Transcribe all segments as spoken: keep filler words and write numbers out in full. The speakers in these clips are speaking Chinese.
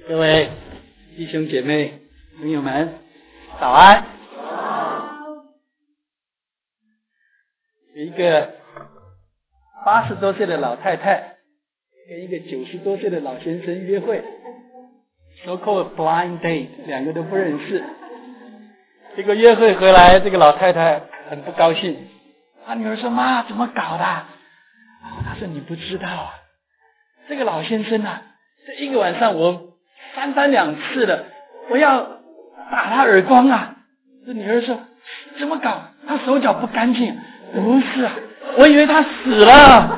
各位弟兄姐妹朋友们早安。有一个八十多岁的老太太跟一个九十多岁的老先生约会， so called blind date， 两个都不认识。结果约会回来，这个老太太很不高兴，她女儿说：妈，怎么搞的？她说：你不知道啊，这个老先生啊，这一个晚上我三番两次的，我要打他耳光啊。这女儿说：怎么搞？他手脚不干净。不是啊，我以为他死了。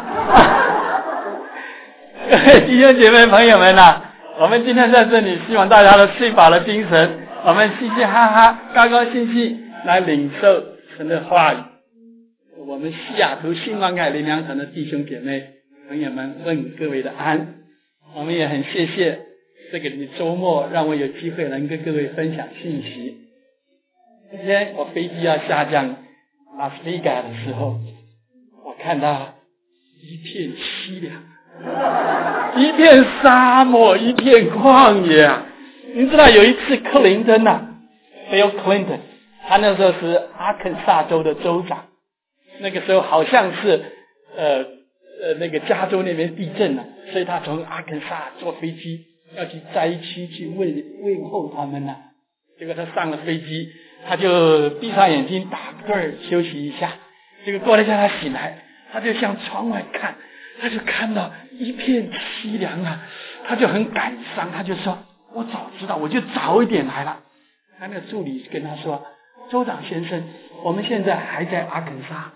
各位弟兄姐妹朋友们啊，我们今天在这里，希望大家都睡饱了精神，我们嘻嘻哈哈高高兴兴来领受神的话语。我们西雅图新光凯灵粮堂的弟兄姐妹朋友们问各位的安。我们也很谢谢这个周末让我有机会能跟各位分享信息。今天我飞机要下降拉斯维加的时候，我看到一片凄凉，一片沙漠，一片旷野啊！你知道有一次克林顿啊 Bill Clinton， 他那时候是阿肯萨州的州长，那个时候好像是呃呃那个加州那边地震了，所以他从阿肯萨坐飞机要去灾区去问问候他们呢、啊。结果他上了飞机，他就闭上眼睛打盹儿休息一下。结果过了一下他醒来，他就向窗外看，他就看到一片凄凉啊，他就很感伤，他就说：我早知道我就早一点来了。他那个助理跟他说：州长先生，我们现在还在阿肯沙。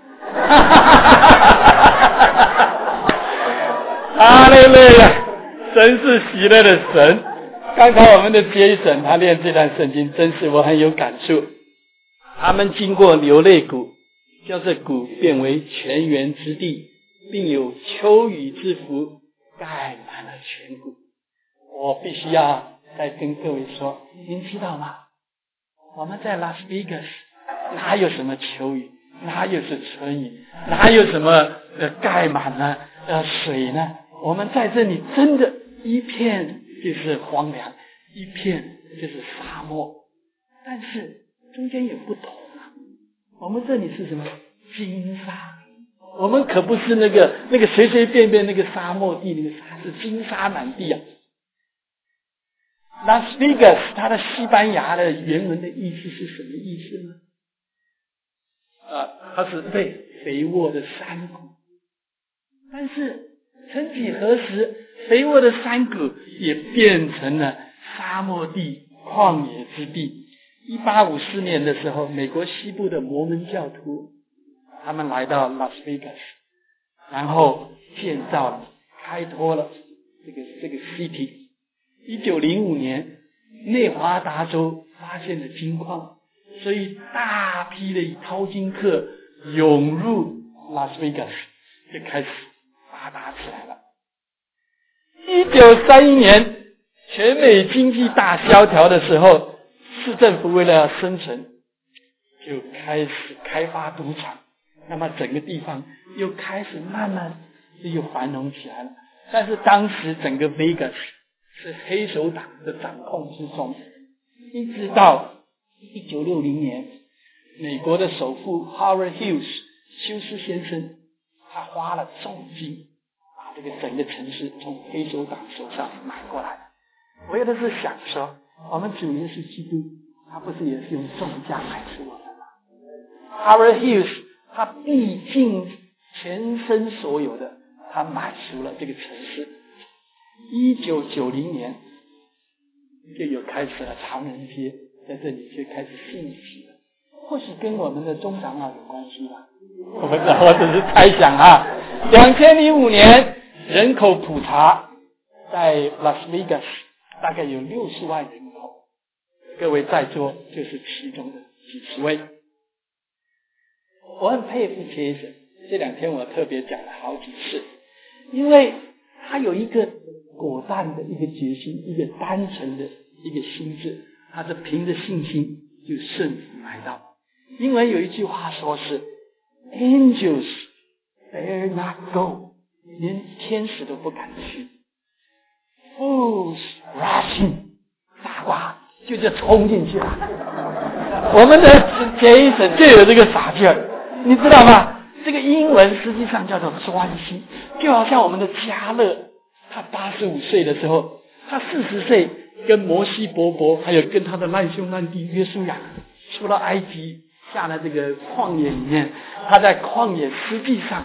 哈利路亚，真是喜乐的神。刚才我们的杰森他念这段圣经，真是我很有感触。他们经过流泪谷，叫这谷变为泉源之地，并有秋雨之福盖满了全谷。我必须要再跟各位说，您知道吗？我们在拉斯维加斯哪有什么秋雨，哪有是春雨，哪有什么呃盖满了呃水呢？我们在这里真的一片就是荒凉，一片就是沙漠，但是中间有不同啊。我们这里是什么？金沙。我们可不是那个那个随随便便那个沙漠地，那个沙是金沙满地啊。拉斯维加斯它的西班牙的原文的意思是什么意思呢？啊，它是对肥沃的山谷。但是曾几何时，肥沃的山谷也变成了沙漠地、旷野之地。一八五四年的时候，美国西部的摩门教徒他们来到拉斯维加斯，然后建造了、开拓了这个这个 city。一九零五年，内华达州发现了金矿，所以大批的淘金客涌入拉斯维加斯，就开始发达起来了。一九三一年，全美经济大萧条的时候，市政府为了要生存，就开始开发赌场，那么整个地方又开始慢慢又繁荣起来了。但是当时整个 Vegas 是黑手党的掌控之中，一直到一九六零年，美国的首富 Howard Hughes 休斯先生，他花了重金把这个整个城市从黑手党手上买过来，为的是想说，我们主耶稣基督他不是也是用重价买赎我们吗？ Howard Hughes 他毕竟全身所有的他买赎了这个城市。一九九零年就有开始了唐人街，在这里就开始兴起了，或许跟我们的中长老有关系吧，我不知道，我只是猜想啊。两千零五年人口普查在拉斯维加斯大概有六十万人口，各位在座就是其中的几十位。我很佩服杰森，这两天我特别讲了好几次，因为他有一个果断的一个决心，一个单纯的一个心智，他是凭着信心就顺服来到。英文有一句话说是 Angels dare not go， 连天使都不敢去， Fools rush in， 就就冲进去了。我们的Jason就有这个傻劲儿，你知道吗？这个英文实际上叫做专心，就好像我们的迦勒，他八十五岁的时候，他四十岁跟摩西伯伯还有跟他的烂兄烂弟约书亚出了埃及，下了这个旷野里面，他在旷野实际上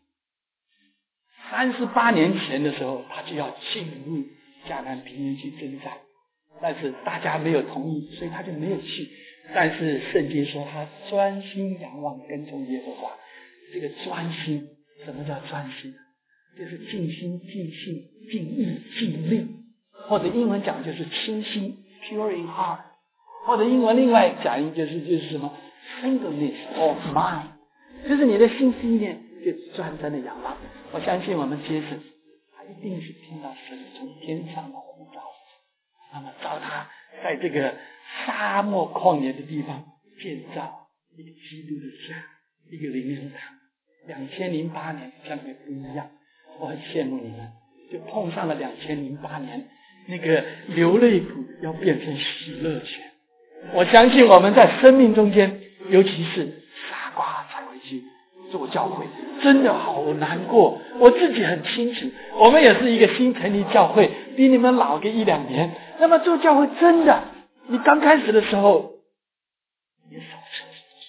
三十八年前的时候，他就要进入迦南平原去征战，但是大家没有同意，所以他就没有去。但是圣经说他专心仰望跟从耶和华。这个专心，什么叫专心？就是尽心尽性尽意尽力，或者英文讲就是清心 pure in heart， 或者英文另外讲一就是就是什么 singleness of mind， 就是你的心思意念就专专的仰望。我相信我们接着他一定是听到神从天上的呼召，那么召他在这个沙漠旷野的地方建造一个基督的家，一个灵粮堂。两千零八年将会不一样，我很羡慕你们，就碰上了两千零八年，那个流泪谷要变成喜乐泉。我相信我们在生命中间，尤其是傻瓜才会去做教会，真的好难过。我自己很清楚，我们也是一个新成立教会，比你们老个一两年。那么做教会真的，你刚开始的时候，你少吃。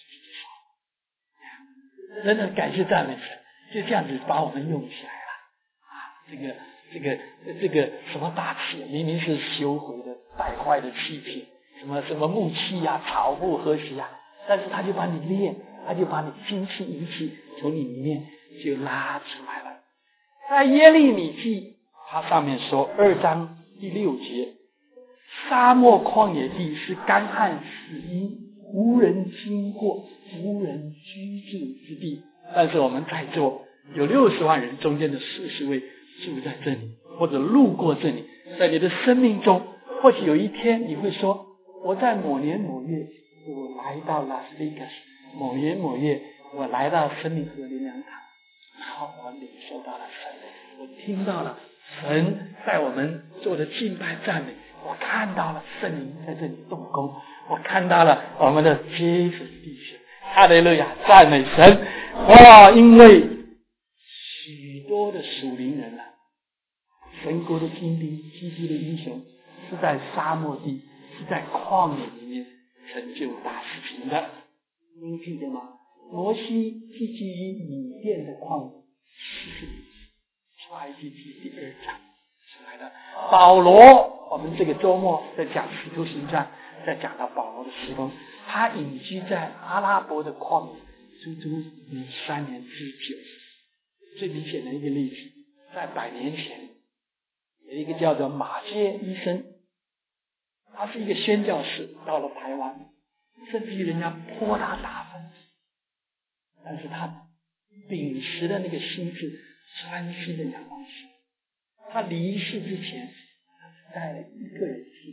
真的感谢赞美神，就这样子把我们用起来了啊！这个这个这个什么大器，明明是修毁的败坏的器皿，什么什么木器啊、草木和谐啊，但是他就把你练，他就把你精气仪器从你里面就拉出来了。在耶利米记，它上面说二章第六节，沙漠旷野地是干旱死荫，无人经过，无人居住之地。但是我们在座有六十万人，中间的四十位住在这里，或者路过这里。在你的生命中，或许有一天你会说，我在某年某月我来到拉斯维加斯，某年某月我来到生命河灵粮堂，然后我领受到了神，我听到了神在我们做的敬拜赞美，我看到了圣灵在这里动工，我看到了我们的基督弟兄，哈利路亚，赞美神！哇，因为许多的属灵人啊，神国的精兵、基督的英雄，是在沙漠地，是在旷野里面成就大事情的。您记得吗？摩西寄居于米甸的旷野，是出埃及记第二章出来的。保罗，我们这个周末在讲使徒行传，在讲到保罗的事工，他隐居在阿拉伯的旷野，足足有三年之久。最明显的一个例子，在百年前，有一个叫做马歇医生，他是一个宣教士，到了台湾，甚至于人家泼他大粪，但是他秉持的那个心智，专心的仰望神。他离世之前，他带了一个人去。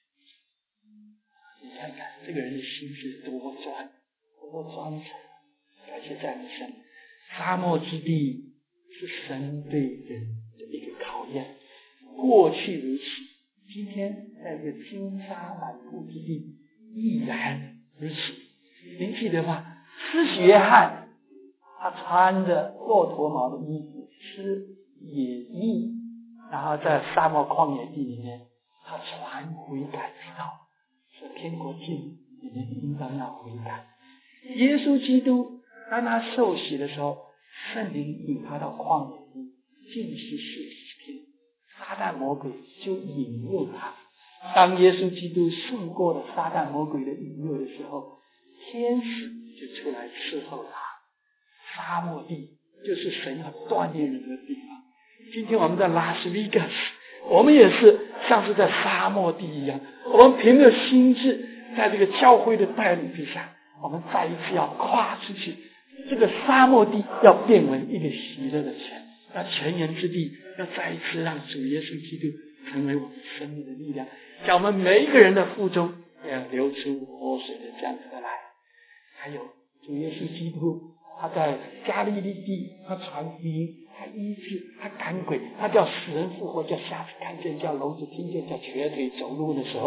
你看看这个人的心智多专，多专诚。感谢赞美神。沙漠之地是神对人的一个考验，过去如此，今天在这个金沙满布之地依然如此。您记得吗？施洗约翰他穿着骆驼毛的衣服，吃野蜜，然后在沙漠旷野地里面，他传悔改之道，说天国近，你们应当要悔改。耶稣基督当他受洗的时候，圣灵引他到旷野地禁食四十天，撒旦魔鬼就引诱他。当耶稣基督胜过了撒旦魔鬼的引诱的时候，天使就出来伺候他。沙漠地就是神要锻炼人的地方。今天我们在拉斯维加斯，我们也是像是在沙漠地一样，我们凭着心智，在这个教会的带领之下，我们再一次要跨出去，这个沙漠地要变为一个喜乐的泉，要泉源之地，要再一次让主耶稣基督成为我们生命的力量，叫我们每一个人的腹中要流出活水的这样子的来。还有主耶稣基督，他在加利利地，他传福音，他医治，他赶鬼，他叫死人复活，叫瞎子看见，叫聋子听见，叫瘸腿走路的时候，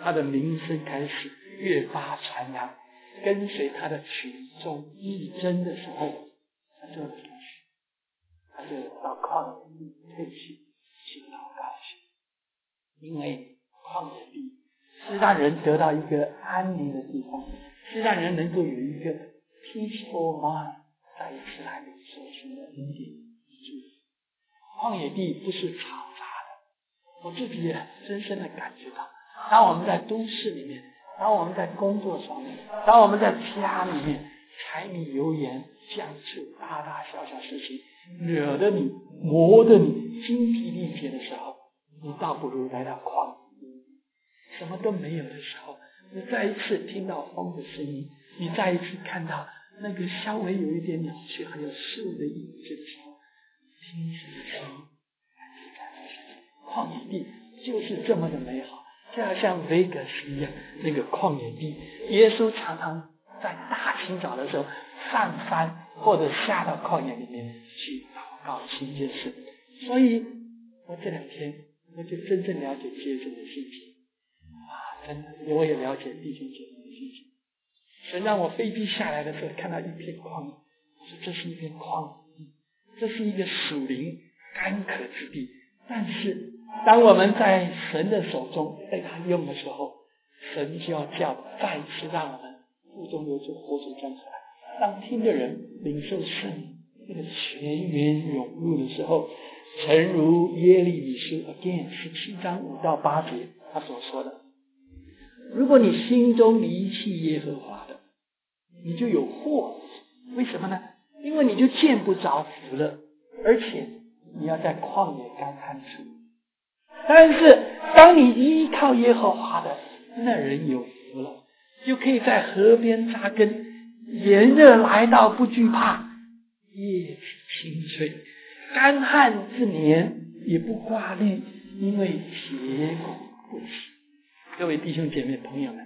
他的名声开始越发传扬，跟随他的群众一争的时候，他做了什么事？他就到旷野地退去去祷告去，因为旷野地是让人得到一个安宁的地方，是让人能够有一个 peaceful mind， 再一次来领受神的恩典祝福。旷野地不是嘈杂的，我自己也深深的感觉到，当我们在都市里面，当我们在工作上面，当我们在家里面，柴米油盐酱醋大大小小事情惹得你磨得你精疲力竭的时候，你倒不如来到旷野，什么都没有的时候，你再一次听到风的声音，你再一次看到那个稍微有一点鸟雀还有树的影子的时候，听神的声音，旷野地就是这么的美好，就好像 Vegas 一样，那个旷野地，耶稣常常在大清早的时候上山或者下到旷野里面去祷告亲近神。所以我这两天我就真正了解接受的心情啊，真的我也了解弟兄姐妹的心情。神让我飞机下来的时候看到一片旷野，我说这是一片旷野地，这是一个属灵干渴之地，但是当我们在神的手中被他用的时候，神就要叫再一次让我们腹中有主活水站出来，让听的人领受圣灵那个泉源涌入的时候，诚如耶利米书 again 十七章五到八节他所说的，如果你心中离弃耶和华的，你就有祸。为什么呢？因为你就见不着福了，而且你要在旷野干旱处。但是当你依靠耶和华的，那人有福了，就可以在河边扎根，炎热来到不惧怕，叶子青翠，干旱之年也不挂虑，因为结果不齐。各位弟兄姐妹朋友们，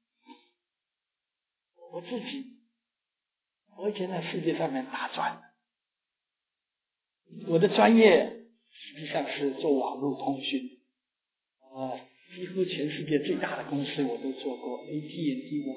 我自己我以前在世界上面打转，我的专业实际上是做网络通讯，呃，几乎全世界最大的公司我都做过 ，A T and T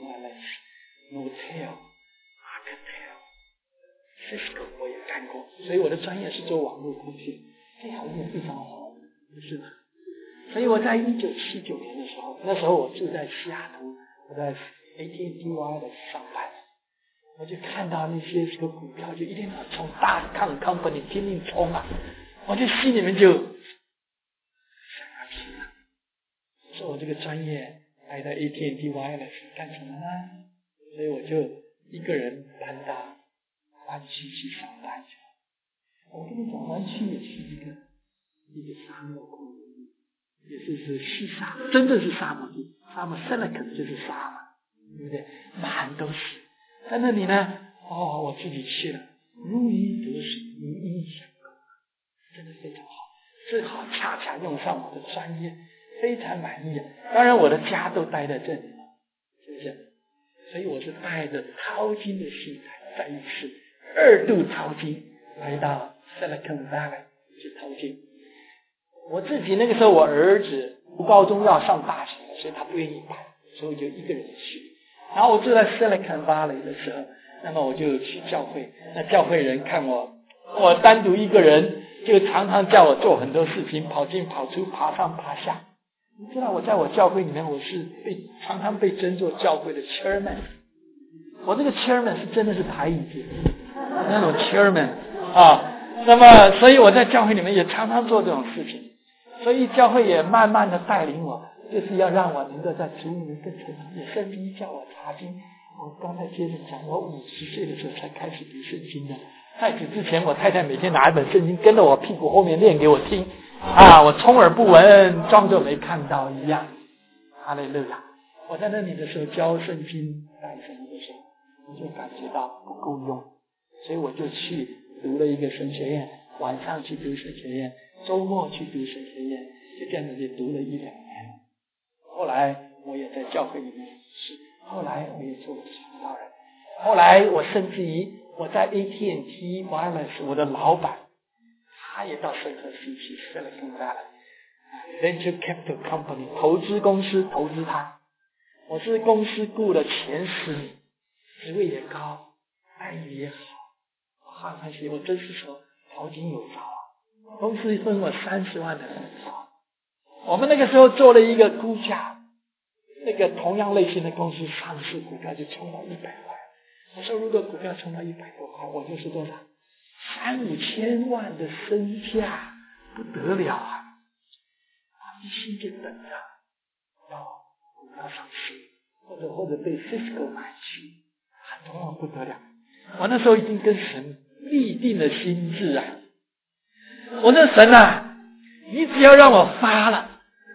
Wireless、Nortel、Alcatel、Cisco 我也干过，所以我的专业是做网络通讯，这行业非常好，不是吗？所以我在一九七九年的时候，那时候我住在西雅图，我在 A T and T Wireless 上班，我就看到那些这个股票就一定要冲，大抗 company 拼命冲啊，我就心里面就想要拼了。说我这个专业来到 A T and T Wireless 干什么呢？所以我就一个人搬到湾区去上班去。我跟你讲，湾区也是一个一个沙漠公路，也就是是沙，真的是沙漠地，沙漠 silicon 就是沙嘛，对不对？满都是。在那里呢，哦，我自己去了，如鱼得水，如鹰相共，真的非常好。正好恰恰用上我的专业，非常满意。当然我的家都待在这里了，是不是？所以我是带着淘金的心态，再一次二度淘金来到 Silicon Valley 去淘金。我自己那个时候我儿子读高中要上大学，所以他不愿意带，所以我就一个人去。然后我住在 Silicon Valley 的时候，那么我就去教会，那教会人看我我单独一个人，就常常叫我做很多事情，跑进跑出，爬上爬下。你知道我在我教会里面，我是被常常被称作教会的 chairman。我这个 chairman 是真的是抬椅子那种 chairman 啊。那么所以我在教会里面也常常做这种事情，所以教会也慢慢的带领我，就是要让我能够在主里面更成长。也甚至于叫我查经，我刚才接着讲，我五十岁的时候才开始读圣经的。在此之前，我太太每天拿一本圣经跟着我屁股后面念给我听啊，我充耳不闻，装作没看到一样。哈利路亚！我在那里的时候教圣经带什么的时候，我就感觉到不够用，所以我就去读了一个神学院，晚上去读神学院，周末去读神学院，就这样子就读了一两年。后来我也在教会里面是，后来我也做了传道人，后来我甚至于我在 A T and T Wireless 我的老板他也到圣何西去 Silicon Valley venture capital company 投资公司投资他，我是公司雇的前十名，职位也高，待遇也好，我好欢喜，我真是说淘金有招啊！公司分我三十万的股票，我们那个时候做了一个估价，那个同样类型的公司上市股票就冲到一百块。我说如果股票冲到一百多块，我就是多少三五千万的身价，不得了啊！一心就等着到股票上市，或者或者被 Cisco 买去，很多不得了。我那时候已经跟神立定了心志啊！我说神啊，你只要让我发了，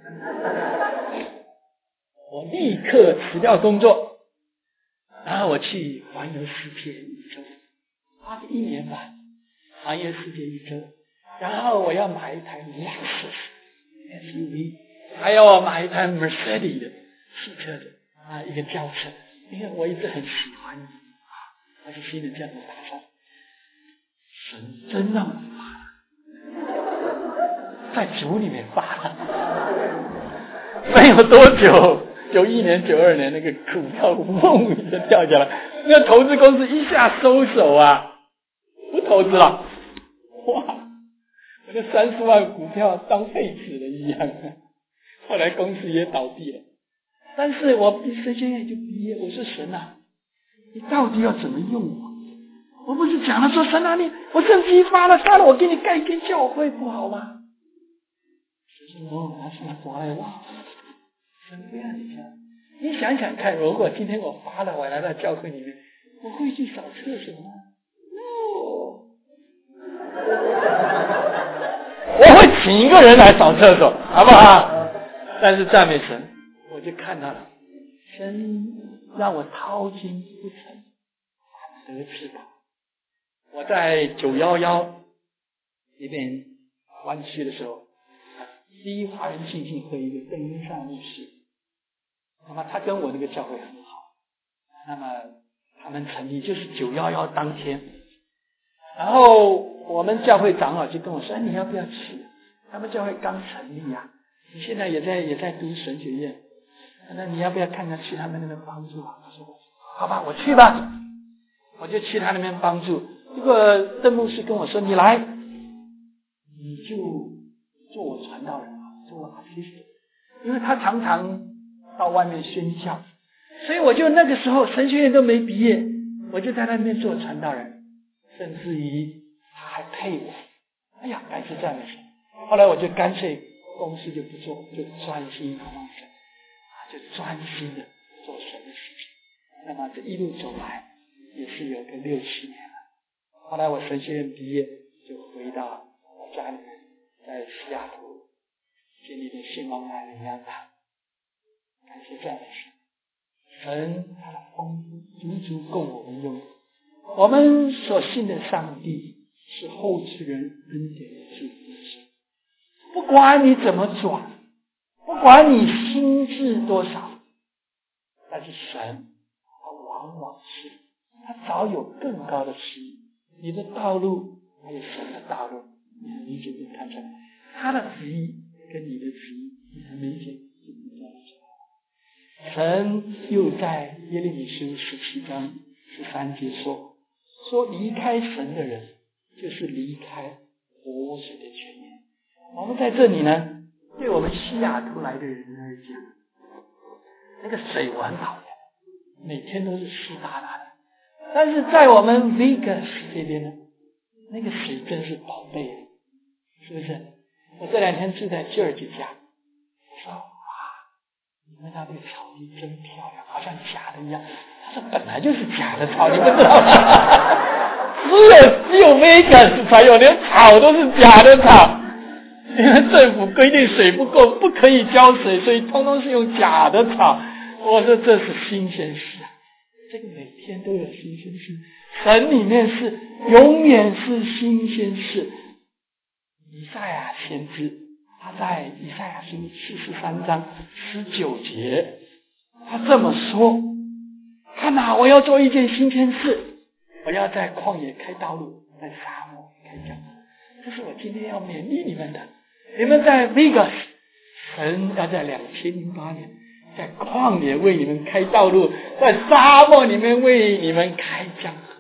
我立刻辞掉工作，然后我去环游世界一周，花了一年吧，环游世界一周，然后我要买一台 Lexus S U V， 还要我买一台 Mercedes 的汽车的啊，一个轿车，因为我一直很喜欢啊，我就心里这样子打算，神真让我发，在主里面发了，没有多久，九一年、九二年那个股票梦一下掉下来，那个投资公司一下收手啊，不投资了，哇！我那三十万股票当废纸了一样，后来公司也倒闭了。但是我神学院就毕业，我说神啊，你到底要怎么用我？我不是讲了说神啊，你我圣经发了发了，我给你盖一间教会不好吗？神说哦，他是他抓来哇，神不要你这样。你想想看，如果今天我发了，我来到教会里面，我会去扫厕所吗 ？No。我会请一个人来扫厕所，好不好？但是赞美神，我就看到了，神让我掏金不成，反得翅膀。我在九一一那边湾区的时候，第一华人浸信会一个邓英善牧师，那么他跟我那个教会很好，那么他们成立就是九一一当天，然后我们教会长老就跟我说，哎，你要不要去？他们教会刚成立啊，你现在也在也在读神学院，那你要不要看看去他们那边帮助啊？我说好吧，我去吧，我就去他那边帮助。结果邓牧师跟我说，你来，你就做我传道人啊，做我 assistant， 因为他常常到外面宣教，所以我就那个时候神学院都没毕业，我就在那边做传道人，甚至于他还配我，哎呀，感谢赞美神。后来我就干脆公司就不做，就专心仰望神，就专心的做神的事情。那么这一路走来也是有个六七年了。后来我神学院毕业，就回到我家里面，在西雅图建立的信望爱灵粮堂。感谢赞美神，神他的丰富足足够我们用。我们所信的上帝是厚赐人恩典的主。不管你怎么转，不管你心智多少，但是神他往往是他早有更高的旨意，你的道路还有神的道路，你很明显就看出来，他的旨意跟你的旨意，你很明显就不在一起。神又在耶利米书十七章十三节说，说离开神的人就是离开活水的泉源。我们在这里呢，对我们西雅图来的人来讲，那个水我很讨厌，每天都是湿哒哒的。但是在我们 Vegas 这边呢，那个水真是宝贝，是不是？我这两天住在吉尔吉家，我说哇，你们那边草地真漂亮，好像假的一样。他说本来就是假的草，你不知道吗？只有只有 Vegas 才有，连草都是假的草。因为政府规定水不够，不可以浇水，所以通通是用假的草。我说这是新鲜事啊，这个每天都有新鲜事，神里面是永远是新鲜事。以赛亚先知他在以赛亚书四十三章十九节，他这么说：看哪，我要做一件新鲜事，我要在旷野开道路，在沙漠开江河。这是我今天要勉励你们的。你们在 Vegas 神要在两千零八年在旷野为你们开道路，在沙漠里面为你们开江河。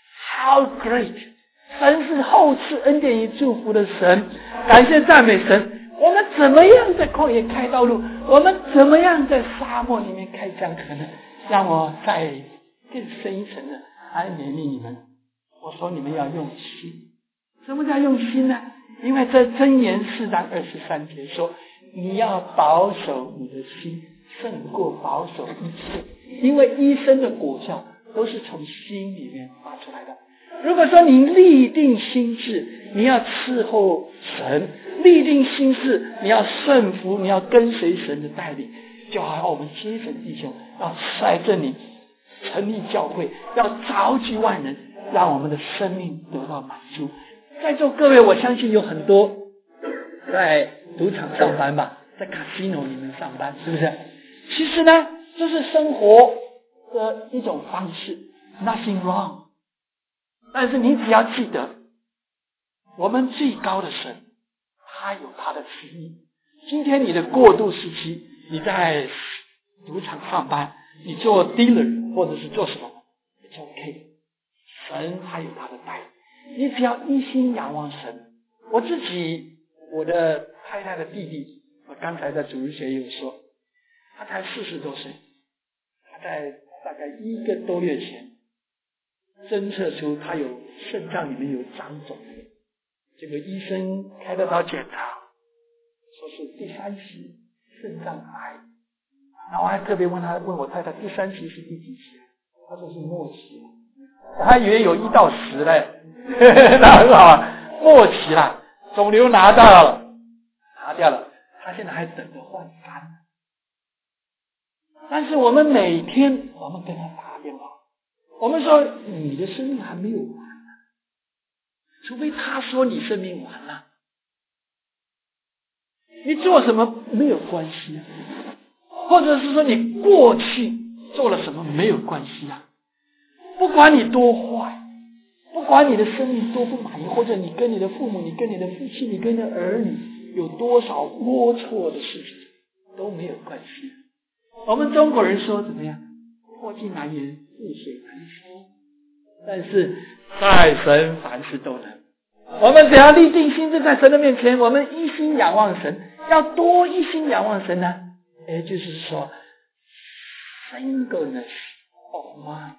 How great！ 神是厚赐恩典与祝福的神，感谢赞美神。我们怎么样在旷野开道路？我们怎么样在沙漠里面开江河呢？让我再更深一层的来勉励你们。我说你们要用心。什么叫用心呢？因为这箴言四章二十三节说，你要保守你的心，胜过保守一切，因为一生的果效都是从心里面发出来的。如果说你立定心志，你要伺候神，立定心志，你要顺服，你要跟随神的带领，就好像我们接着弟兄要在这里成立教会，要召集万人，让我们的生命得到满足。在座各位，我相信有很多在赌场上班吧，在 casino 里面上班，是不是？其实呢，这是生活的一种方式 ，nothing wrong。但是你只要记得，我们最高的神，他有他的旨意。今天你的过渡时期，你在赌场上班，你做 dealer 或者是做什么 ，it's OK。神他有他的带领，你只要一心仰望神。我自己，我的太太的弟弟，我刚才在主日学也有说，他才四十多岁，他在大概一个多月前。侦测出他有肾脏里面有长肿，结果医生开了刀检查，说是第三期肾脏癌。然后我还特别问他，问我太太第三期是第几期？他说是末期，我还以为有一到十嘞，那很好啊，末期啦，肿瘤拿到了，拿掉了，他现在还等着换肝。但是我们每天我们跟他打电话。我们说你的生命还没有完呢，除非他说你生命完了，你做什么没有关系啊，或者是说你过去做了什么没有关系啊，不管你多坏，不管你的生命多不满意，或者你跟你的父母，你跟你的夫妻，你跟你的儿女有多少龌龊的事情都没有关系。我们中国人说怎么样？破镜难圆，覆水难收。但是在神凡事都能。我们只要立定心志在神的面前，我们一心仰望神。要多一心仰望神呢？也就是说 singleness of mind,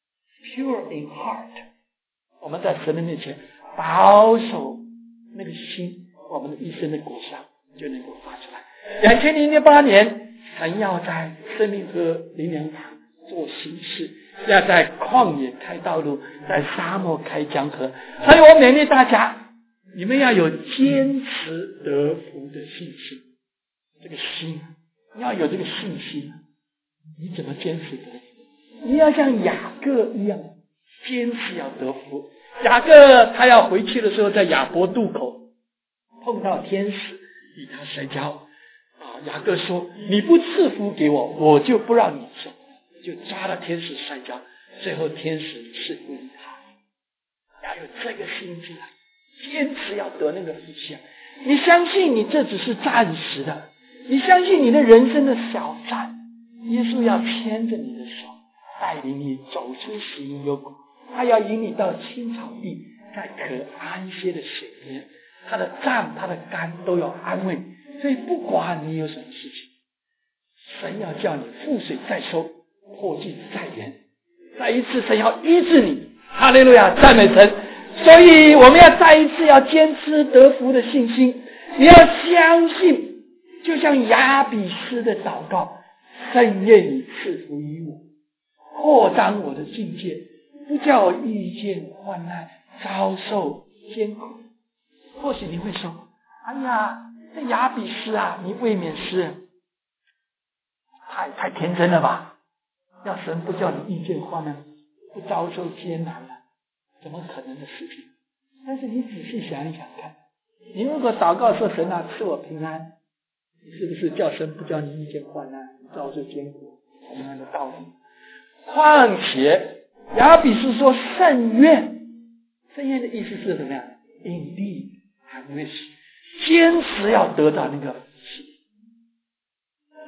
pure in heart。 我们在神的面前保守那个心，我们的一生的果效就能够发出来。两千零八年，神要在生命河灵粮堂做行事，要在旷野开道路，在沙漠开江河。所以我勉励大家，你们要有坚持得福的信心。这个心，你要有这个信心，你怎么坚持得福？你要像雅各一样，坚持要得福。雅各他要回去的时候，在雅博渡口碰到天使与他摔跤啊！雅各说：“你不赐福给我，我就不让你走。”就抓了天使摔跤，最后天使赐福于他。要有这个心志，坚持要得那个福气。你相信你这只是暂时的，你相信你的人生的小站，耶稣要牵着你的手，带领你走出死荫幽谷，他要引你到青草地，在可安歇的水边，他的杖他的竿都有安慰。所以不管你有什么事情，神要叫你覆水再收，破镜再圆。再一次神要医治你，哈利路亚，赞美神。所以我们要再一次要坚持得福的信心，你要相信，就像雅比斯的祷告，圣愿你赐福于我，扩张我的境界，不叫我遇见患难，遭受艰苦。或许你会说，哎呀，这雅比斯啊，你未免是太太天真了吧？要神不叫你遇见患难，不遭受艰难了，怎么可能的事情？但是你仔细想一想看，你如果祷告说神啊赐我平安，你是不是叫神不叫你遇见患难，遭受艰苦同样的道理？况且雅比斯说圣愿，圣愿的意思是怎么样 ？Indeed, I wish， 坚持要得到那个福气。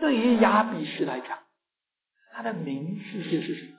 对于亚比斯来讲，他的名字就是什么？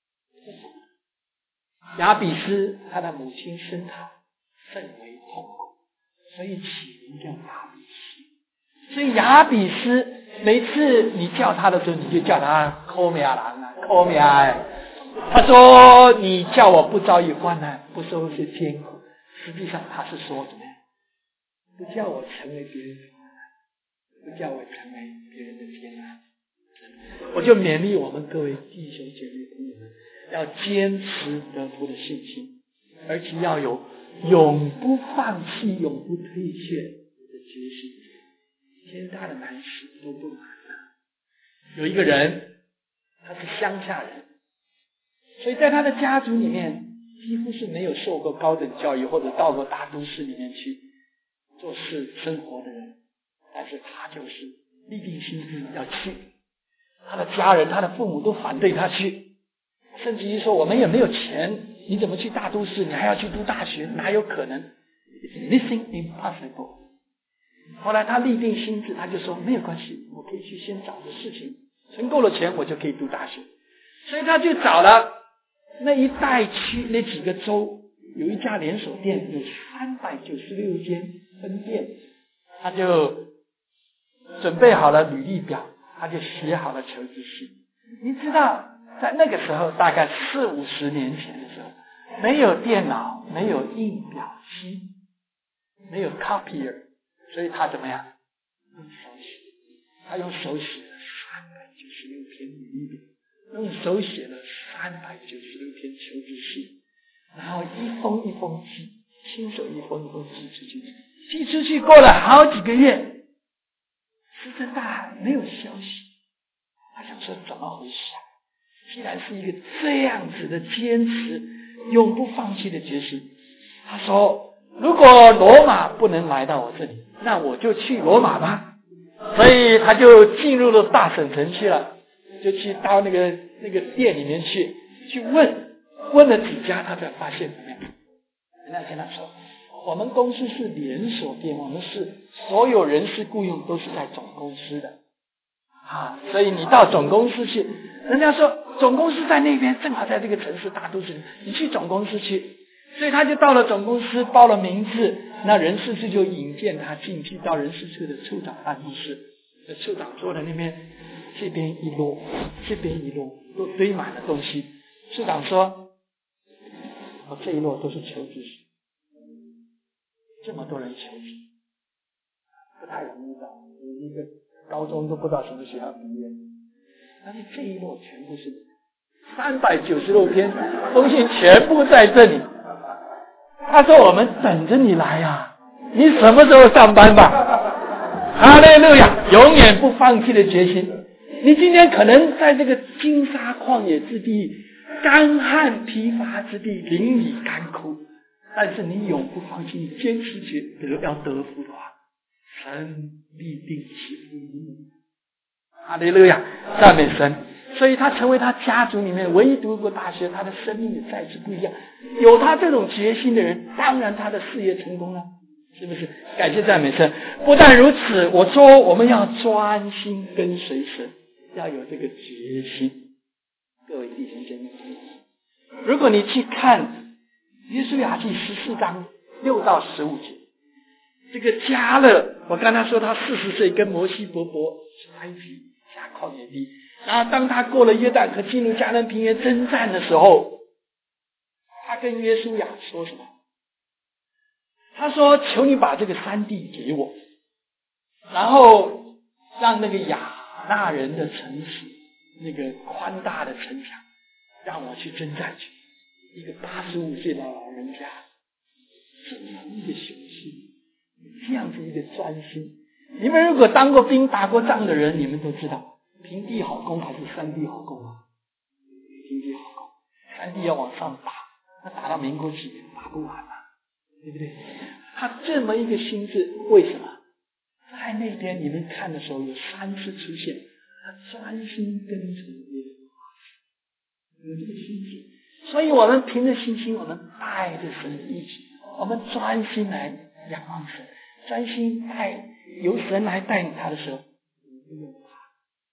亚比斯他的母亲生他甚为痛苦，所以起名叫亚比斯。所以亚比斯每次你叫他的时候，你就叫他科米亚兰啊，科米亚。他说你叫我不遭遇患难，不受是艰苦，实际上他是说怎么样？不叫我成为别人的患难，不叫我成为别人的艰难。我就勉励我们各位弟兄姐妹朋友们，要坚持得福的信心，而且要有永不放弃、永不退却的决心。天大的难事都不难啊！有一个人，他是乡下人，所以在他的家族里面几乎是没有受过高等教育或者到过大都市里面去做事生活的人，但是他就是立定心志要去。他的家人他的父母都反对他去，甚至于说我们也没有钱，你怎么去大都市，你还要去读大学，哪有可能？ It's mission impossible。 后来他立定心志，他就说没有关系，我可以去先找个事情，存够了钱我就可以读大学。所以他就找了那一带区那几个州，有一家连锁店，有三百九十六间分店，他就准备好了履历表，他就写好了求职信。你知道在那个时候大概四五十年前的时候，没有电脑，没有印表机，没有 copier， 所以他怎么样用手写，他用手写了三百九十六篇履历表，用手写了三百九十六篇求职信，然后一封一封寄，亲手一封一封寄出去，寄出去过了好几个月，石沉大海，没有消息。他想说怎么回事啊？既然是一个这样子的坚持永不放弃的决心，他说如果罗马不能来到我这里，那我就去罗马吧。所以他就进入了大省城去了，就去到那个那个店里面去去问问了几家，他才发现怎么样？人家跟他说我们公司是连锁店，我们是所有人事雇佣都是在总公司的啊，所以你到总公司去，人家说总公司在那边，正好在这个城市大都市，你去总公司去。所以他就到了总公司报了名字，那人事处就引荐他进去到人事处的处长办公室，处长坐在那边，这边一摞这边一摞都堆满了东西。处长说哦，这一摞都是求职信，这么多人求职不太容易的，一个高中都不知道什么学校毕业，但是这一摞全部是三百九十六篇东西全部在这里。他说我们等着你来啊，你什么时候上班吧？哈利路亚，永远不放弃的决心。你今天可能在这个金沙旷野之地，干旱疲乏之地，淋漓干枯，但是你永不放弃，你坚持去要得福的话，神必定赐福于你。哈利路亚，赞美神。所以他成为他家族里面唯一读过大学，他的生命也再次不一样。有他这种决心的人，当然他的事业成功了，是不是？感谢赞美神。不但如此，我说我们要专心跟随神，要有这个决心。各位弟兄姐妹，如果你去看约书亚记十四章六到十五节，这个迦勒，我刚才说他四十岁跟摩西伯伯出埃及下旷野地，然后当他过了约旦河进入迦南平原征战的时候，他跟约书亚说什么？他说求你把这个山地给我，然后让那个亚纳人的城市，那个宽大的城墙，让我去征战去。一个八十五岁的老人家，这样一个雄心，这样子一个专心。你们如果当过兵打过仗的人，你们都知道平地好攻还是山地好攻啊？平地好攻，山地要往上打，那打到民国几年打不完啊，对不对？他这么一个心智，为什么？在那边你们看的时候有三次出现，他专心跟从耶稣，有这个心智。所以我们凭着信心，我们带着神一起，我们专心来仰望神，专心带由神来带领他的时候，你不用怕，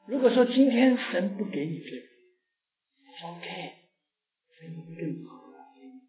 如果说今天神不给你这个 OK， 神有更好的给你。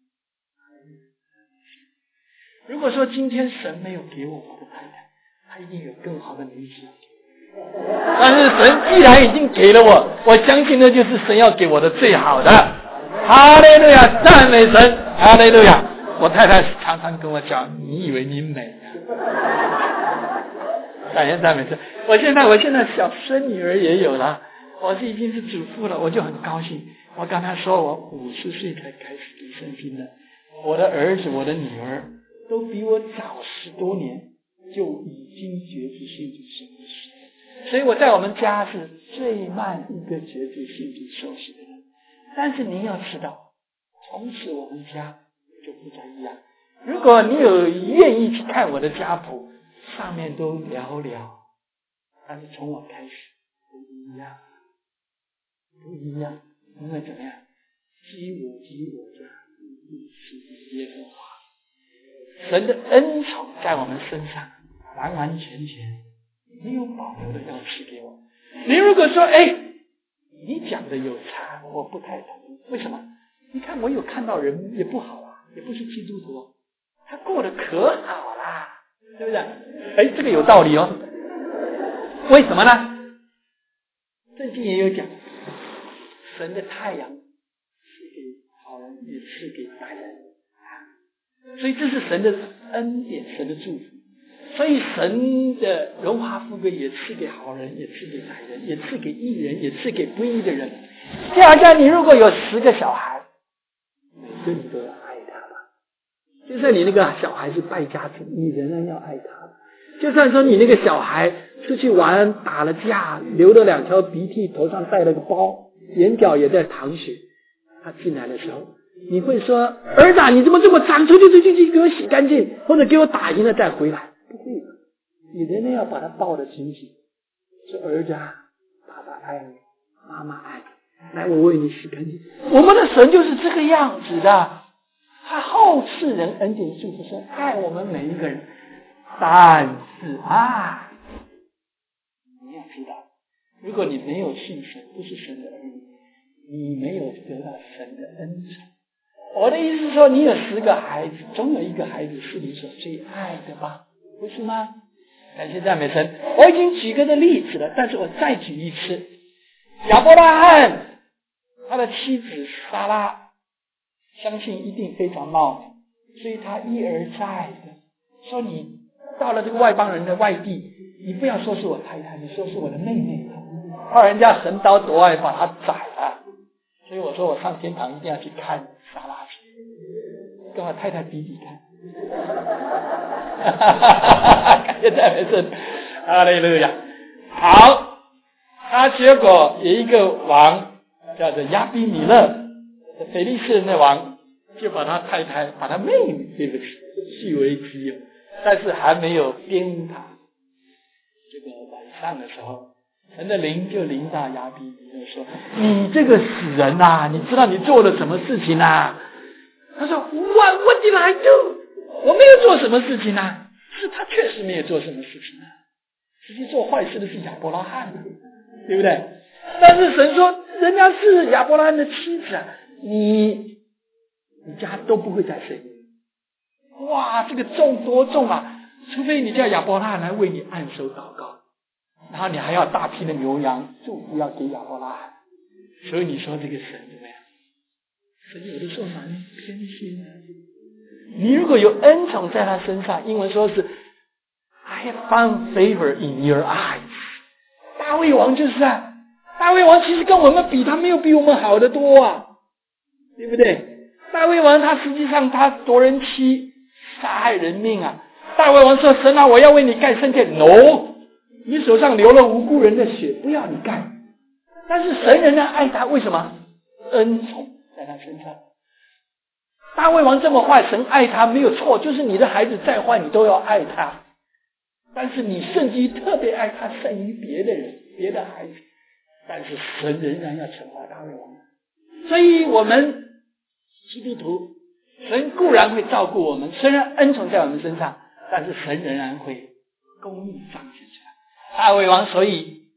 如果说今天神没有给我我的太太，他一定有更好的女子。但是神既然已经给了我，我相信那就是神要给我的最好的。哈利路亚，赞美神，哈利路亚。我太太常常跟我讲，你以为你美啊？感谢赞美神。我现在我现在小孙女儿也有了，我是已经是主妇了，我就很高兴。我跟她说我五十岁才开始读圣经的，我的儿子我的女儿都比我早十多年就已经决志信主受洗，所以我在我们家是最慢一个决志信主受洗的人。但是你要知道，从此我们家就不再一样。如果你有愿意去看我的家谱，上面都寥寥，但是从我开始不一样，不一样，因为怎么样？基我基我家，必是耶和华。神的恩宠在我们身上完完全全没有保留的要赐给我。你如果说哎，你讲的有差，我不太同意。为什么？你看我有看到人也不好啊，也不是基督徒，他过得可好啦，对不对？哎，这个有道理哦。为什么呢？圣经也有讲，神的太阳赐给好人，也赐给歹人，所以这是神的恩典，神的祝福。所以神的荣华富贵也赐给好人，也赐给歹人，也赐给义人，也赐给不义的人。就好像你如果有十个小孩，每个你都要爱他吧。就算你那个小孩是败家子，你仍然要爱他。就算说你那个小孩出去玩打了架，流了两条鼻涕，头上带了个包，眼角也在淌血，他进来的时候，你会说儿子，你怎么这么脏？出去出去去，给我洗干净，或者给我打赢了再回来。不会的，你仍然要把他抱得紧紧，说儿子啊，爸爸爱你，妈妈爱你，来我为你洗干净。我们的神就是这个样子的，他厚赐人恩典祝福，神爱我们每一个人。但是啊，你要知道，如果你没有信神，不是神的儿女，你没有得到神的恩宠。我的意思是说，你有十个孩子，总有一个孩子是你所最爱的吧，不是吗？感谢赞美神。我已经举个的例子了，但是我再举一次。亚伯拉罕他的妻子撒拉，相信一定非常貌美，所以他一而再的说，你到了这个外邦人的外地，你不要说是我太太，你说是我的妹妹，怕人家横刀夺爱把他宰了。所以我说我上天堂一定要去看撒拉去，跟我太太比比看。感谢赞美神，哈利路亚。好，他结果有一个王叫做亚比米勒，腓利士人的王，就把他太太把他妹妹对不起据为己有，但是还没有玷污他。这个晚上的时候，神的灵就临到亚比米勒说，你这个死人啊，你知道你做了什么事情啊？他说 What, what did I do？ 我没有做什么事情啊。是他确实没有做什么事情啊，实际做坏事的是亚伯拉罕，对不对？但是神说人家是亚伯拉罕的妻子啊，你你家都不会再生。哇，这个重多重啊！除非你叫亚伯拉罕来为你按手祷告，然后你还要大批的牛羊祝福要给亚伯拉罕。所以你说这个神怎么样？神有的时候蛮偏心的。你如果有恩宠在他身上，英文说是 I have found favor in your eyes。 大卫王就是啊，大卫王其实跟我们比，他没有比我们好得多啊，对不对？大卫王他实际上他夺人妻，杀害人命啊。大卫王说，神啊，我要为你盖圣殿。 No， 你手上流了无辜人的血，不要你盖。但是神仍然爱他，为什么？恩宠在他身上。大卫王这么坏，神爱他没有错，就是你的孩子再坏你都要爱他，但是你甚至于特别爱他胜于别的人别的孩子，但是神仍然要惩罚大卫王。所以我们基督徒，神固然会照顾我们，虽然恩宠在我们身上，但是神仍然会公义彰显出来。大卫王所以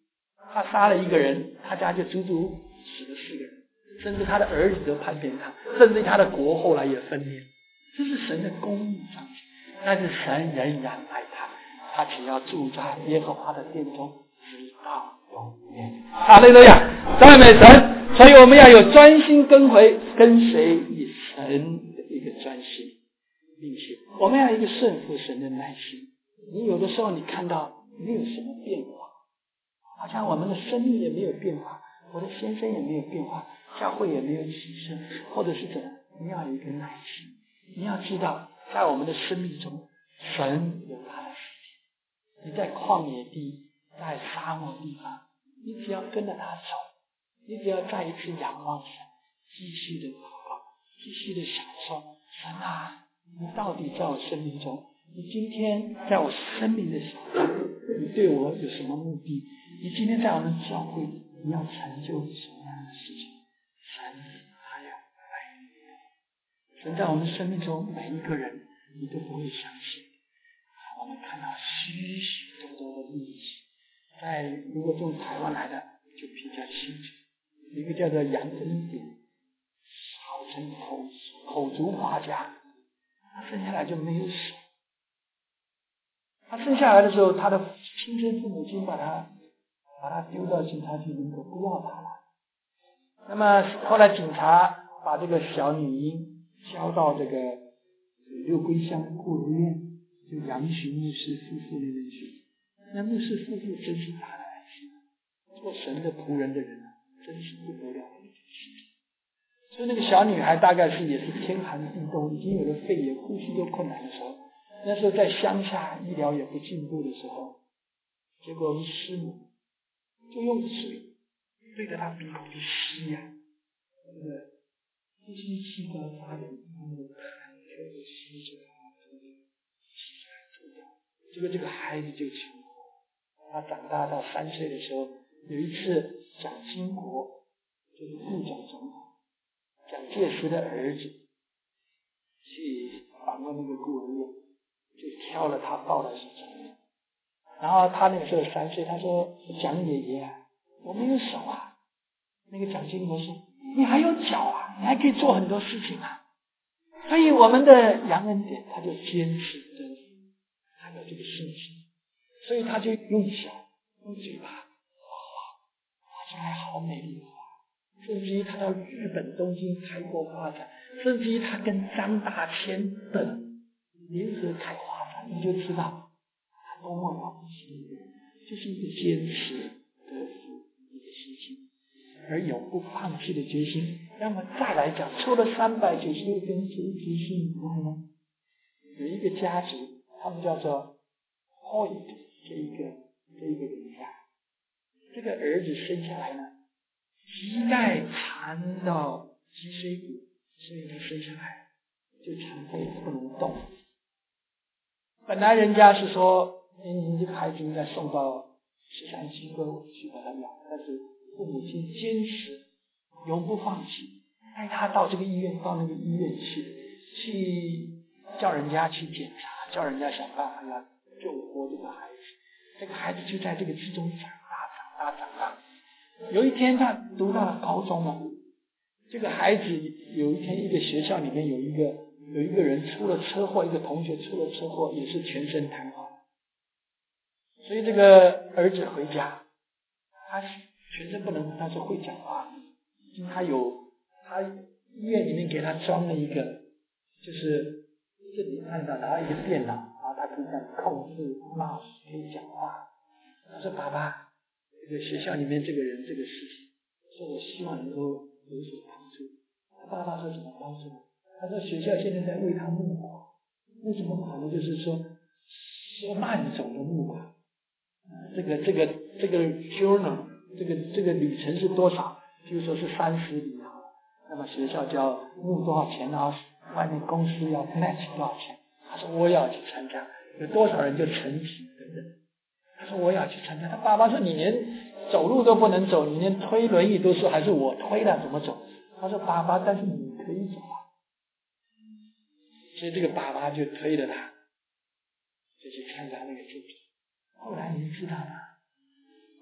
他杀了一个人，他家就足足死了四个人，甚至他的儿子都叛变他，甚至他的国后来也分裂。这是神的公义彰显，但是神仍然爱他，他只要住在耶和华的殿中，直到永远。哈利路亚，赞美神！所以我们要有专心跟回跟随以神的一个专心，并且我们要有一个顺服神的耐心。你有的时候你看到没有什么变化，好像我们的生命也没有变化，我的先生也没有变化，教会也没有起升，或者是怎样，你要有一个耐心。你要知道在我们的生命中，神有他的时间。你在旷野地，在沙漠地方，你只要跟着他走，你只要再一次仰望神，继续的祷告，继续的享受神啊，你到底在我生命中，你今天在我生命的小站，你对我有什么目的？你今天在我们教会，你要成就什么样的事情？神还有爱你，神在我们生命中每一个人，你都不会相信。我们看到许许多多的例子，在如果从台湾来的就比较清楚，一个叫做杨恩典，号称口口足画家，他生下来就没有手。他生下来的时候，他的亲生父母亲把他把他丢到警察局门口，不要他了。那么后来警察把这个小女婴交到这个六龟乡孤儿院，就杨巡牧师夫妇那边去。那牧师夫妇真是大的爱心，做神的仆人的人啊，真是不得了的一件事情。所以那个小女孩大概是也是天寒地冻，已经有了肺炎，呼吸都困难的时候，那时候在乡下医疗也不进步的时候，结果我们师母就用水对着他鼻孔去吸呀、啊，那个呼吸器官发炎，然后痰就吸着他，吸起来吐掉。结果这个孩子就成活。他长大到三岁的时候，有一次蒋经国就是副蒋总统蒋介石的儿子去访问那个孤儿院，就挑了他抱在手上。然后他那个时候三岁，他说：“蒋爷爷，我没有手啊。”那个蒋经国说：“你还有脚啊，你还可以做很多事情啊。”所以我们的杨恩典他就坚持真理，他有这个信心，所以他就用脚用嘴巴画画，画出来好美丽的画。甚至于他到日本东京开过画展，甚至于他跟张大千等联合开画展，你就知道他多么了不起的人，就是一个坚持得福一个信心，而永不放弃的决心。那么再来讲，除了三百九十六根节节心以外呢，有一个家族，他们叫做 Hoyt 这一个这一个人家，这个儿子生下来呢，膝盖缠到脊髓骨，所以他生下来就残废不能动。本来人家是说，你这个孩子应该送到慈善机构去把他养，但是父母亲坚持，永不放弃，带他到这个医院，到那个医院去，去叫人家去检查，叫人家想办法要救活这个孩子。这个孩子就在这个之中长大，长大，长大。有一天他读到了高中了，这个孩子有一天一个学校里面有一个有一个人出了车祸，一个同学出了车祸，也是全身瘫痪。所以这个儿子回家，他全身不能，他是会讲话，他有他医院里面给他装了一个，就是这里按照然后一个电脑，然后他可以这样控制 mouse 可以讲话。他说：“爸爸，这个学校里面这个人这个事情，说我希望能够有所帮助。”他爸爸说：“怎么帮助呢？”他说：“学校现在在为他募款，为什么款呢？就是说说慢走的募款。这个这个这个 journal 这个这个旅程是多少？比如说是三十里啊，那么学校就要募多少钱，然后外面公司要 match 多少钱。他说我要去参加，有多少人就成体等等。他说我要去参加。他爸爸说你连走路都不能走，你连推轮椅都说还是我推了怎么走？他说爸爸，但是你可以走啊。所以这个爸爸就推着他，就去参加那个竞比。后来您知道吗？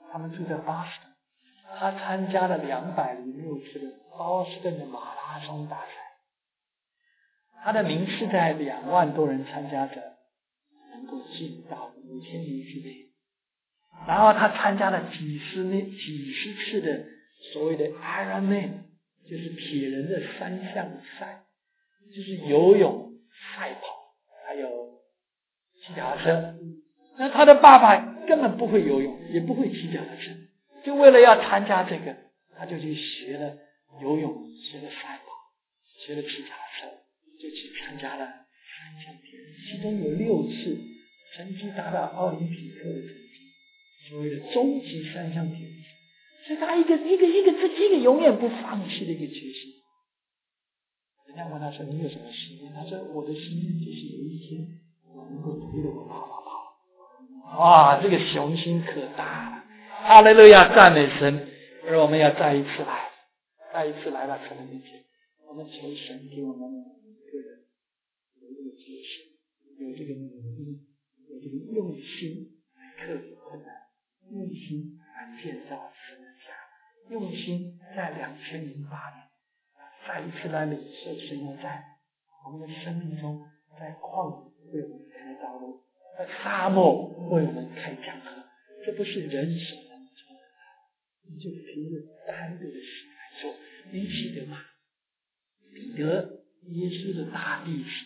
他们住在波士顿，他参加了两百零六次的波士顿的马拉松大赛，他的名次在两万多人参加者能够进到五千名之内。然后他参加了几十年几十次的所谓的 Ironman， 就是铁人的三项赛，就是游泳、赛跑还有骑脚踏车。那他的爸爸根本不会游泳，也不会骑脚踏车，就为了要参加这个，他就去学了游泳，学了赛跑，学了骑脚踏车，就去参加了三项铁人，其中有六次成绩达到奥林匹克的成绩，所谓的终极三项铁人。所以他一个一个一个这一个永远不放弃的一个决心。人家问他说：“你有什么心愿？”他说：“我的心愿就是有一天我能够陪着我爸爸跑。”哇，这个雄心可大了！哈利路亚，赞美神！而我们要再一次来，再一次来到神的面前，我们求神给我们每一个人有这个决心，有这个努力，有这个用心来克服困难，用心来建造神的家，用心在两千零八年再一次来领受神要在我们的生命中，在旷野为我们开道路，在沙漠为我们开江河。这不是人所能做的，你就凭着单独的心来做。你记得吗？彼得，耶稣的大弟子，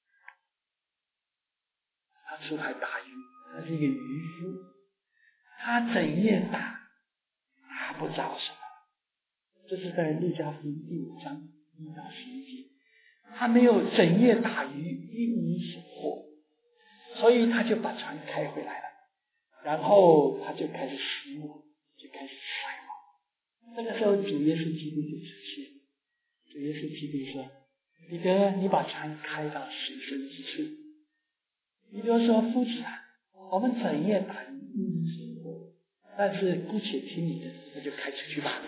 他出海打鱼，他是一个渔夫，他整夜打，打不着什么。这是在路加福音第五章一到十一节，他没有整夜打鱼，一无所获，所以他就把船开回来了，然后他就开始洗网，就开始晒网。这个时候主耶稣基督就出现，主耶稣基督说：“彼得，你把船开到水深之处。”彼得说：“夫子啊，我们整夜打鱼，一无所获，但是姑且听你的，那就开出去吧。”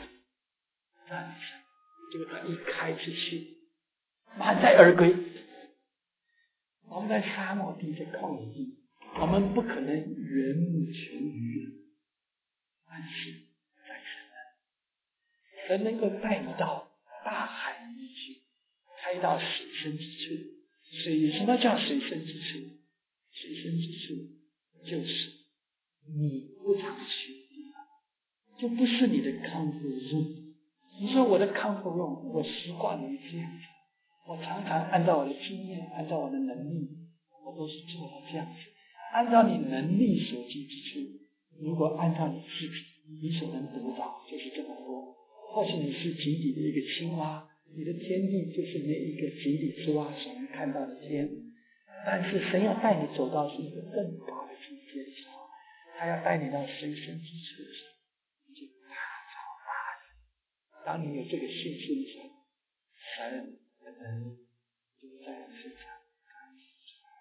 结果他一开出去，满载而归。我们在沙漠地，在旷野地，我们不可能缘木求鱼，但是在神，神能够带你到大海里面去，开到水深之处。水什么叫水深之处？水深之处就是你不常去的地方，就不是你的comfort zone。你说我的comfort zone，我习惯于这样子，我常常按照我的经验，按照我的能力，我都是做到这样子。按照你能力所及之处，如果按照你自己，你所能得到就是这么多。或许你是井底的一个青蛙，你的天地就是那一个井底之蛙所能看到的天。但是神要带你走到是一个更高的境界的时候，他要带你到水深之处的时候，你就大造大业。当你有这个信心的时候，神的能力就在你身上彰显出来。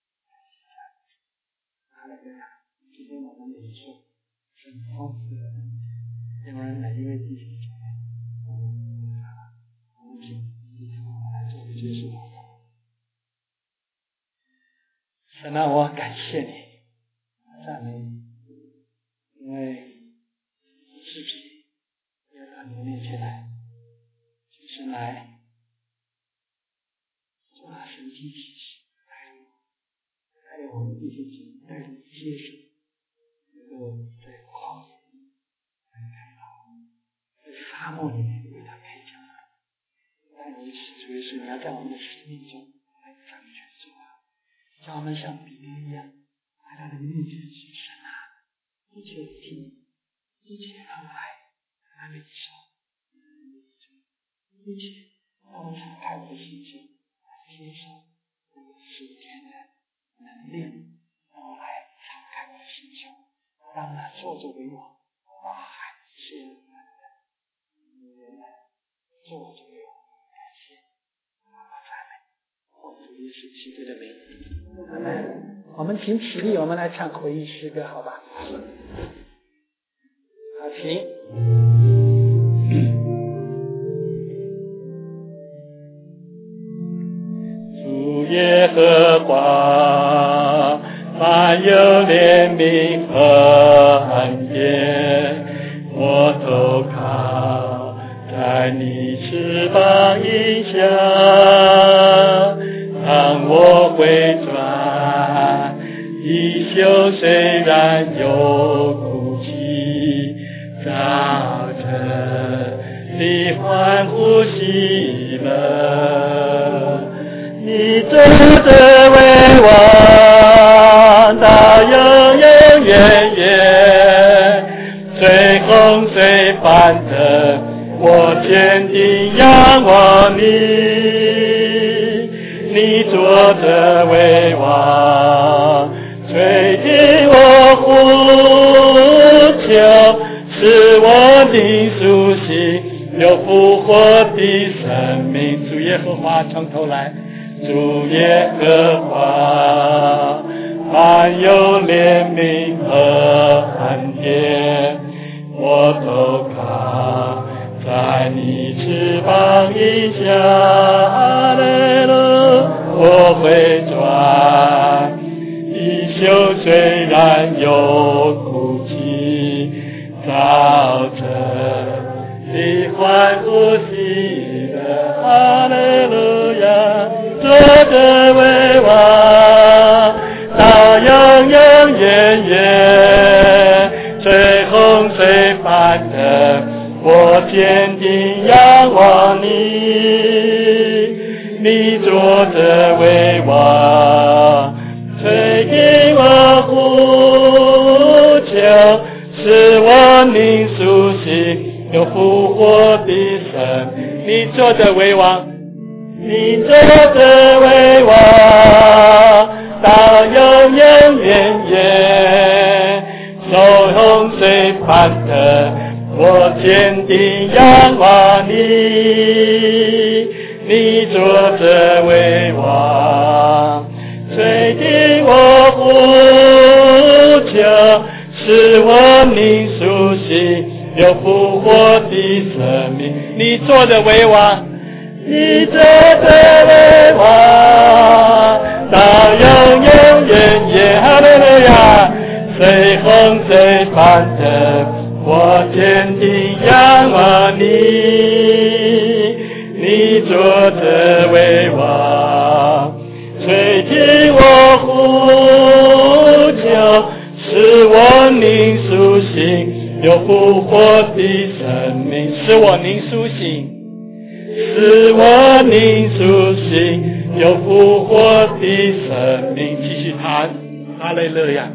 哈利路亚！今天我们领受神丰富的能力，让人每一位弟兄姐妹，我们请弟兄我们来做个结束祷告。神啊，我感谢你，赞美你，因为自己要到你的面前来，就是来做那神迹奇事，还有我们弟兄姐妹带领接受，能够在旷野里来开道，在沙漠里面为他开江河。但如此，主耶稣，你要在我们的生命中来掌权做好，叫我们像彼得一样来到你的面前去。神啊，不求听，不求让我来来领受，不求让我敞开我的心胸来接受属天的能量，让我来敞开我的心胸，让那坐着为我大海是我们的坐着为我感谢阿爸赞美奉主耶稣基督的名，阿门。我们请起立，我们来唱回忆诗歌，好吧？好，请。主耶和华，凡有怜悯和恩典， 在你翅膀荫下，当我回转，衣袖虽然有哭泣，早晨你欢呼喜乐，你坐着为王，到永永远远，随风随帆的我坚定仰望你，你坐着为王，垂听我呼求，使我灵苏醒，有复活的生命。主耶和华，从头来，主耶和华，满有怜悯和恩典，我投靠在你翅膀荫下，哈利路，我会转，衣袖虽然有哭泣，早晨的欢呼喜乐，哈利路亚，坐着为王，到永永远远，随风随帆的我坚定仰望你，你坐着为王，垂听我呼求，使我灵苏醒，有复活的生命。你坐着为王，你坐着为王，到永永远远，随风随帆的我坚定仰望你，你坐着为王，垂听我呼求，使我灵苏醒，有复活的生命。你坐着为王，你坐着为王，到永永远远，哈利路亚，随风随帆的我坚定仰望你，你坐着为王，垂听我呼求，使我灵苏醒，有复活的生命，使我灵苏醒，使我灵苏醒，有复活的生命。继续弹，哈利路亚。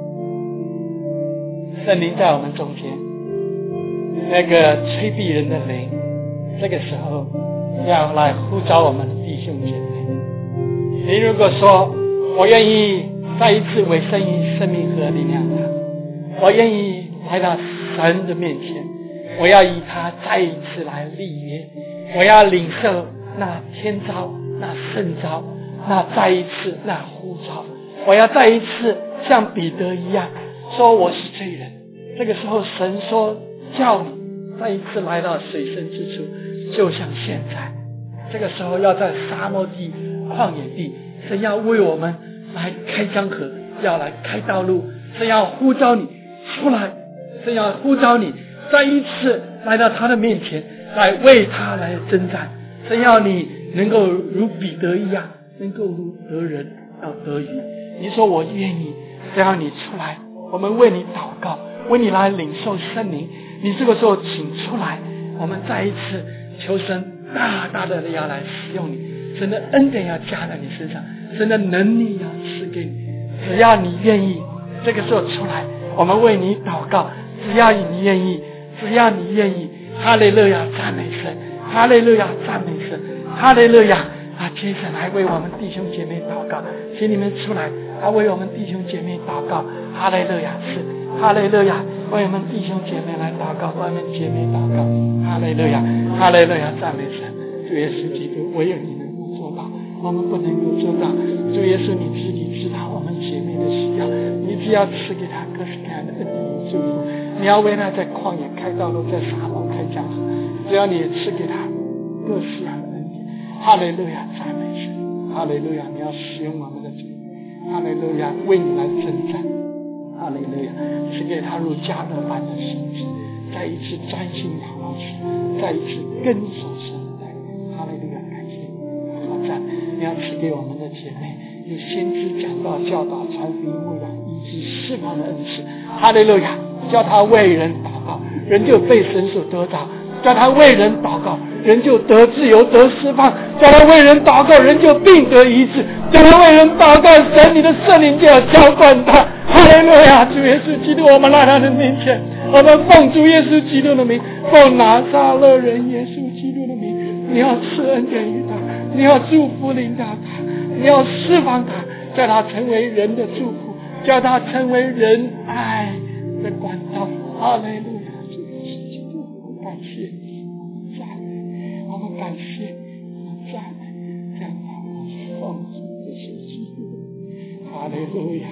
圣灵在我们中间，那个催逼人的灵，这个时候要来呼召我们的弟兄姐妹。你如果说我愿意再一次委身于生命河灵粮堂，我愿意来到神的面前，我要以他再一次来立约，我要领受那天召，那圣召，那再一次那呼召，我要再一次像彼得一样说我是罪人。这个时候神说叫你再一次来到水深之处，就像现在这个时候要在沙漠地旷野地，神要为我们来开江河，要来开道路，神要呼召你出来，神要呼召你再一次来到他的面前，来为他来征战。神要你能够如彼得一样，能够如得人要得鱼。你说我愿意，只要你出来，我们为你祷告，为你来领受圣灵。你这个时候请出来，我们再一次求神大大的要来使用你，神的恩典要加在你身上，神的能力要赐给你。只要你愿意，这个时候出来，我们为你祷告。只要你愿意，只要你愿意，哈利路亚，赞美神，哈利路亚，赞美神，哈利路亚。啊，接着来为我们弟兄姐妹祷告，请你们出来，啊，为我们弟兄姐妹祷告，哈利路亚，是哈利路亚，为我们弟兄姐妹来祷告，为我们姐妹祷告，哈利路亚，哈利路亚，赞美神。主耶稣基督，唯有你能够做到，我们不能够做到。主耶稣，你自己知道我们姐妹的需要，你只要赐给她各式各样的恩典与祝福，你要为她在旷野开道路，在沙漠开江河，只要你赐给她各式各样的恩典。哈利路亚，赞美神，哈利路亚，你要使用我们的嘴，哈利路亚，为你来征战，哈利路亚，赐给他如加勒般的圣旨，再一次专心仰望神， 再一次跟守神的带领。哈利路亚，感谢你，好赞！你要赐给我们的姐妹有先知讲道、教导、传福音、牧养、医治、释放的恩赐。哈利路亚，叫他为人祷告，人就被神所得着；叫他为人祷告，人就得自由、得释放；叫他为人祷告，人就病得医治；叫他为人祷告，神你的圣灵就要浇灌他。哈利路亚，主耶稣基督，我们来他的面前，我们奉主耶稣基督的名，奉拿撒勒人耶稣基督的名，你要赐恩典于他，你要祝福领导他，你要释放他，叫他成为人的祝福，叫他成为人爱的管道。哈利路亚，主耶稣基督，我们感谢你，我们赞美，我们感谢你，我们赞美，赞美我们奉主耶稣基督的名。哈利路亚。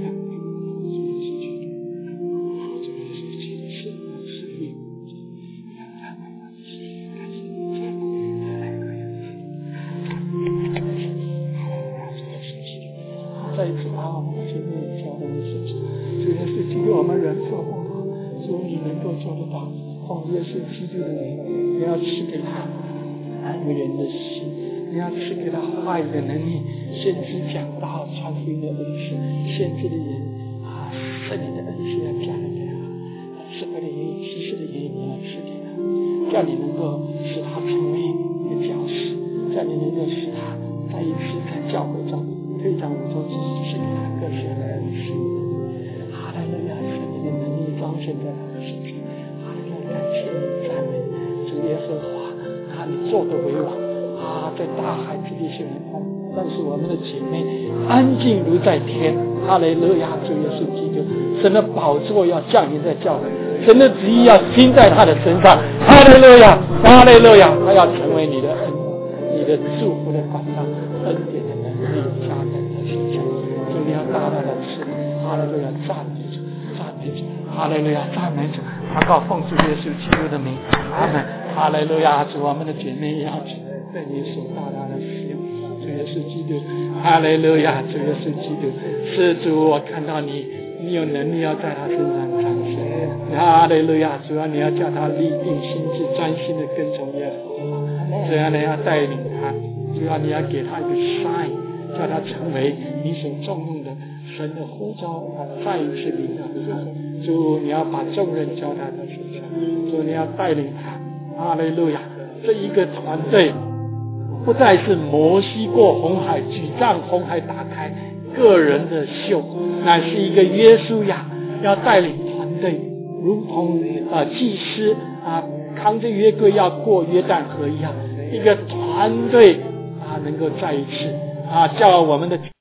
再一次把我们的前面交在你手上，主耶稣基督，我们人做不到，主你能够做得到。奉耶稣基督的名，你要赐给他安慰人的心，你要赐给他话语的能力，先知讲道、传福音的恩赐，先知的人啊，圣灵的恩赐要加给他，智慧的言语、启示的言语你要赐给他，叫你能够使他成为一个教师，叫你能够使他再一次在教会中非常无中之事，赐给他各项的恩赐。哈利路亚，神你的能力彰显在他的身上。哈利路亚，感谢你，赞美主耶和华，啊，你做的为王啊，在大海之地是人风，但是我们的姐妹安静如在天。哈利路亚，主耶稣基督，神的宝座要降临在教会，神的旨意要兴在他的身上。哈利路亚，哈利路亚，他要成为你的恩，你的祝福的管道，恩典的能力加在他身上。主，你要大大的赐，哈利路亚，赞美主，赞美主，哈利路亚，赞美主，祷告奉主耶稣基督的名，阿门。哈利路亚，主，我们的姐妹也要对你所大大的使用。主耶稣基督，哈利路亚，主耶稣基督，是主，我看到你，你有能力要在他身上彰显。哈利路亚，主啊，你要叫他立定心志，专心的跟从耶和华。主啊，你要带领他，主啊，你要给他一个 sign， 叫他成为你所重用的神的呼召啊，再一次领导他。主，你要把重任交在他身上。主，你要带领他。哈利路亚，这一个团队不再是摩西过红海，举杖红海打开个人的秀，乃是一个约书亚要带领团队，如同啊祭司啊扛着约柜要过约旦河一样，一个团队啊能够再一次啊叫我们的